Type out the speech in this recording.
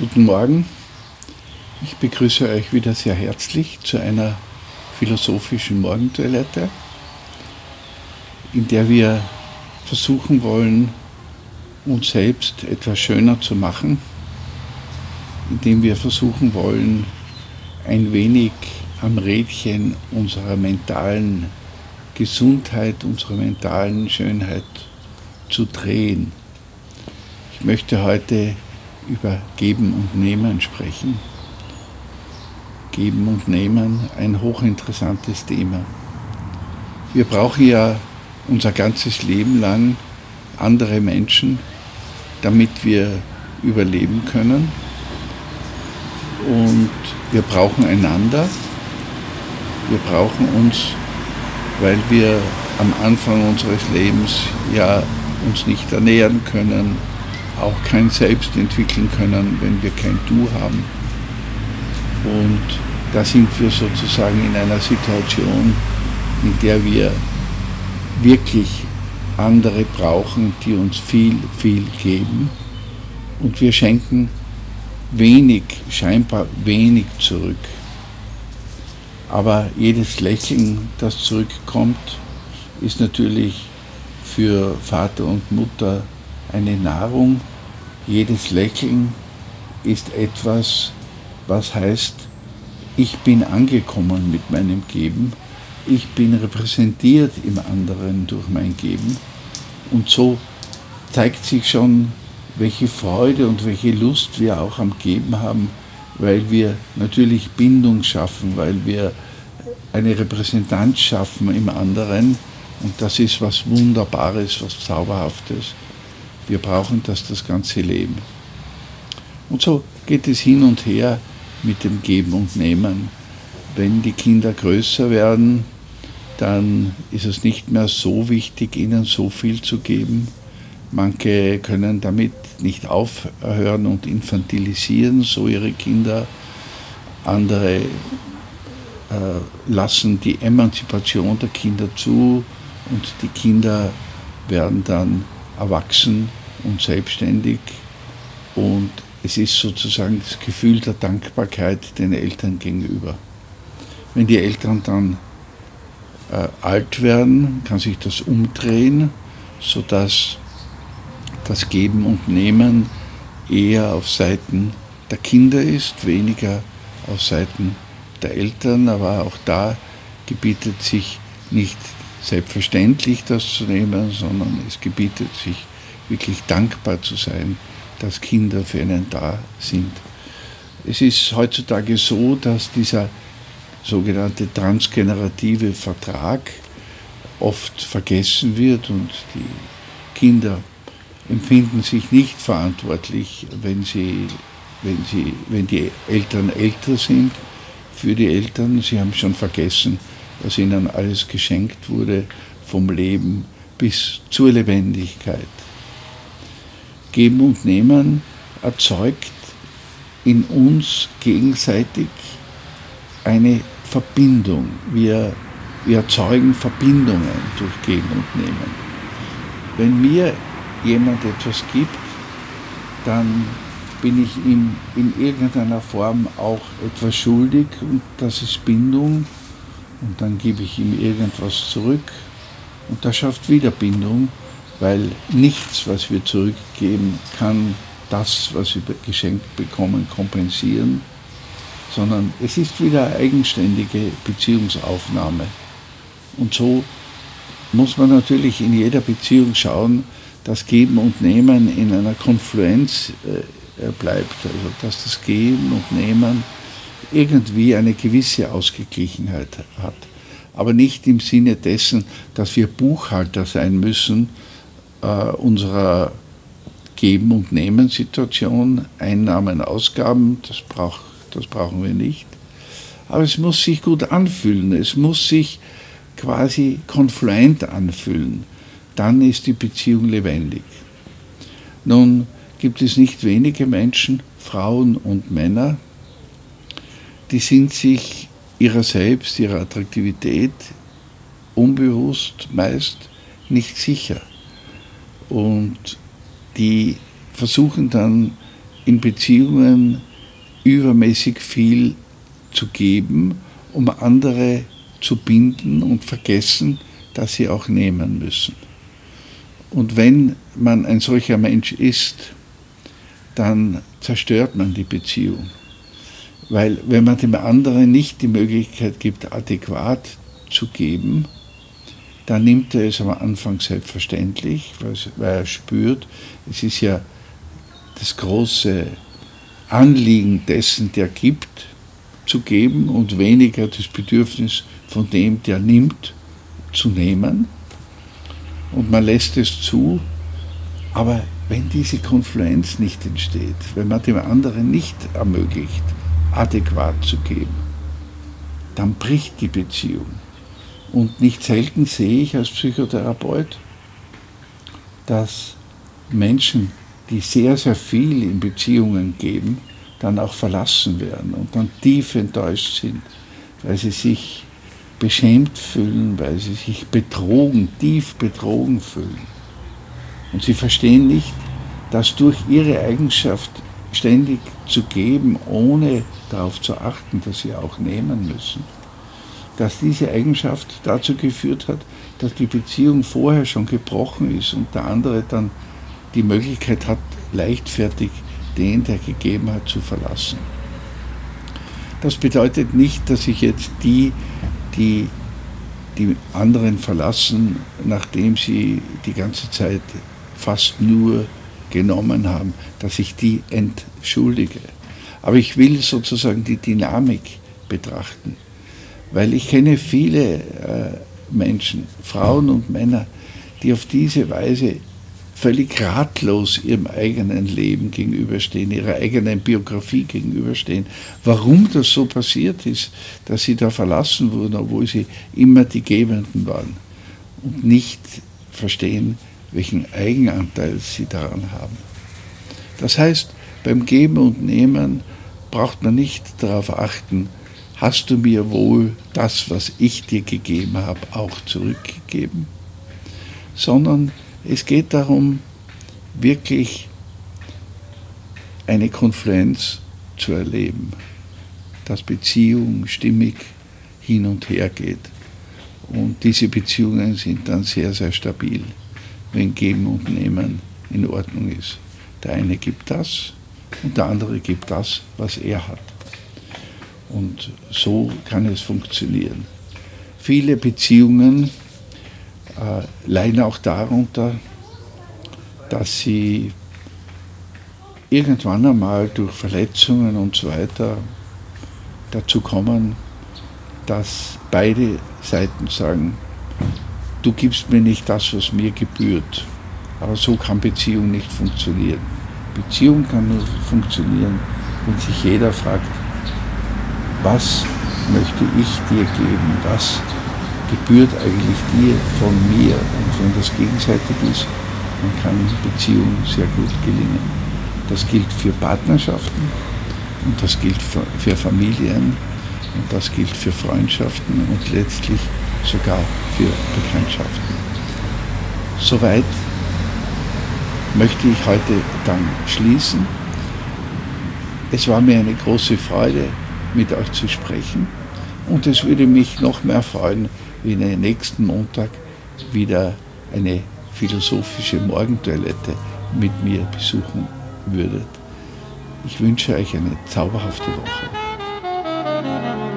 Guten Morgen, ich begrüße euch wieder sehr herzlich zu einer philosophischen Morgentoilette, in der wir versuchen wollen, uns selbst etwas schöner zu machen, indem wir versuchen wollen, ein wenig am Rädchen unserer mentalen Gesundheit, unserer mentalen Schönheit zu drehen. Ich möchte heute über Geben und Nehmen sprechen. Geben und Nehmen, ein hochinteressantes Thema. Wir brauchen ja unser ganzes Leben lang andere Menschen, damit wir überleben können. Und wir brauchen einander. Wir brauchen uns, weil wir am Anfang unseres Lebens ja uns nicht ernähren können, auch kein Selbst entwickeln können, wenn wir kein Du haben. Und da sind wir sozusagen in einer Situation, in der wir wirklich andere brauchen, die uns viel, viel geben. Und wir schenken wenig, scheinbar wenig zurück. Aber jedes Lächeln, das zurückkommt, ist natürlich für Vater und Mutter eine Nahrung. Jedes Lächeln ist etwas, was heißt, ich bin angekommen mit meinem Geben, ich bin repräsentiert im anderen durch mein Geben. Und so zeigt sich schon, welche Freude und welche Lust wir auch am Geben haben, weil wir natürlich Bindung schaffen, weil wir eine Repräsentanz schaffen im anderen. Und das ist was Wunderbares, was Zauberhaftes. Wir brauchen das ganze Leben. Und so geht es hin und her mit dem Geben und Nehmen. Wenn die Kinder größer werden, dann ist es nicht mehr so wichtig, ihnen so viel zu geben. Manche können damit nicht aufhören und infantilisieren so ihre Kinder. Andere lassen die Emanzipation der Kinder zu und die Kinder werden dann erwachsen und selbstständig. Und es ist sozusagen das Gefühl der Dankbarkeit den Eltern gegenüber. Wenn die Eltern dann alt werden, kann sich das umdrehen, sodass das Geben und Nehmen eher auf Seiten der Kinder ist, weniger auf Seiten der Eltern. Aber auch da gebietet sich nicht selbstverständlich das zu nehmen, sondern es gebietet sich wirklich dankbar zu sein, dass Kinder für einen da sind. Es ist heutzutage so, dass dieser sogenannte transgenerative Vertrag oft vergessen wird und die Kinder empfinden sich nicht verantwortlich, wenn die Eltern älter sind, für die Eltern. Sie haben schon vergessen, was ihnen alles geschenkt wurde, vom Leben bis zur Lebendigkeit. Geben und Nehmen erzeugt in uns gegenseitig eine Verbindung. Wir erzeugen Verbindungen durch Geben und Nehmen. Wenn mir jemand etwas gibt, dann bin ich ihm in irgendeiner Form auch etwas schuldig und das ist Bindung. Und dann gebe ich ihm irgendwas zurück und das schafft wieder Bindung, weil nichts, was wir zurückgeben, kann das, was wir geschenkt bekommen, kompensieren, sondern es ist wieder eine eigenständige Beziehungsaufnahme. Und so muss man natürlich in jeder Beziehung schauen, dass Geben und Nehmen in einer Konfluenz bleibt, also dass das Geben und Nehmen irgendwie eine gewisse Ausgeglichenheit hat. Aber nicht im Sinne dessen, dass wir Buchhalter sein müssen unserer Geben- und Nehmen-Situation, Einnahmen, Ausgaben, das brauchen wir nicht. Aber es muss sich gut anfühlen, es muss sich quasi konfluent anfühlen. Dann ist die Beziehung lebendig. Nun gibt es nicht wenige Menschen, Frauen und Männer, die sind sich ihrer selbst, ihrer Attraktivität unbewusst meist nicht sicher. Und die versuchen dann in Beziehungen übermäßig viel zu geben, um andere zu binden und vergessen, dass sie auch nehmen müssen. Und wenn man ein solcher Mensch ist, dann zerstört man die Beziehung. Weil wenn man dem anderen nicht die Möglichkeit gibt, adäquat zu geben, dann nimmt er es am Anfang selbstverständlich, weil er spürt, es ist ja das große Anliegen dessen, der gibt, zu geben und weniger das Bedürfnis von dem, der nimmt, zu nehmen. Und man lässt es zu, aber wenn diese Konfluenz nicht entsteht, wenn man dem anderen nicht ermöglicht, adäquat zu geben, dann bricht die Beziehung. Und nicht selten sehe ich als Psychotherapeut, dass Menschen, die sehr, sehr viel in Beziehungen geben, dann auch verlassen werden und dann tief enttäuscht sind, weil sie sich beschämt fühlen, weil sie sich betrogen, tief betrogen fühlen. Und sie verstehen nicht, dass durch ihre Eigenschaft ständig zu geben, ohne darauf zu achten, dass sie auch nehmen müssen, dass diese Eigenschaft dazu geführt hat, dass die Beziehung vorher schon gebrochen ist und der andere dann die Möglichkeit hat, leichtfertig den, der gegeben hat, zu verlassen. Das bedeutet nicht, dass ich jetzt die anderen verlassen, nachdem sie die ganze Zeit fast nur genommen haben, dass ich die entschuldige. Aber ich will sozusagen die Dynamik betrachten, weil ich kenne viele Menschen, Frauen und Männer, die auf diese Weise völlig ratlos ihrem eigenen Leben gegenüberstehen, ihrer eigenen Biografie gegenüberstehen, warum das so passiert ist, dass sie da verlassen wurden, obwohl sie immer die Gebenden waren und nicht verstehen, welchen Eigenanteil sie daran haben. Das heißt, beim Geben und Nehmen braucht man nicht darauf achten, hast du mir wohl das, was ich dir gegeben habe, auch zurückgegeben, sondern es geht darum, wirklich eine Konfluenz zu erleben, dass Beziehung stimmig hin und her geht. Und diese Beziehungen sind dann sehr, sehr stabil, wenn Geben und Nehmen in Ordnung ist. Der eine gibt das und der andere gibt das, was er hat. Und so kann es funktionieren. Viele Beziehungen leiden auch darunter, dass sie irgendwann einmal durch Verletzungen und so weiter dazu kommen, dass beide Seiten sagen, du gibst mir nicht das, was mir gebührt. Aber so kann Beziehung nicht funktionieren. Beziehung kann nur funktionieren, wenn sich jeder fragt, was möchte ich dir geben, was gebührt eigentlich dir von mir. Und wenn das gegenseitig ist, dann kann Beziehung sehr gut gelingen. Das gilt für Partnerschaften und das gilt für Familien und das gilt für Freundschaften und letztlich sogar für Bekanntschaften. Soweit möchte ich heute dann schließen. Es war mir eine große Freude, mit euch zu sprechen und es würde mich noch mehr freuen, wenn ihr nächsten Montag wieder eine philosophische Morgentoilette mit mir besuchen würdet. Ich wünsche euch eine zauberhafte Woche.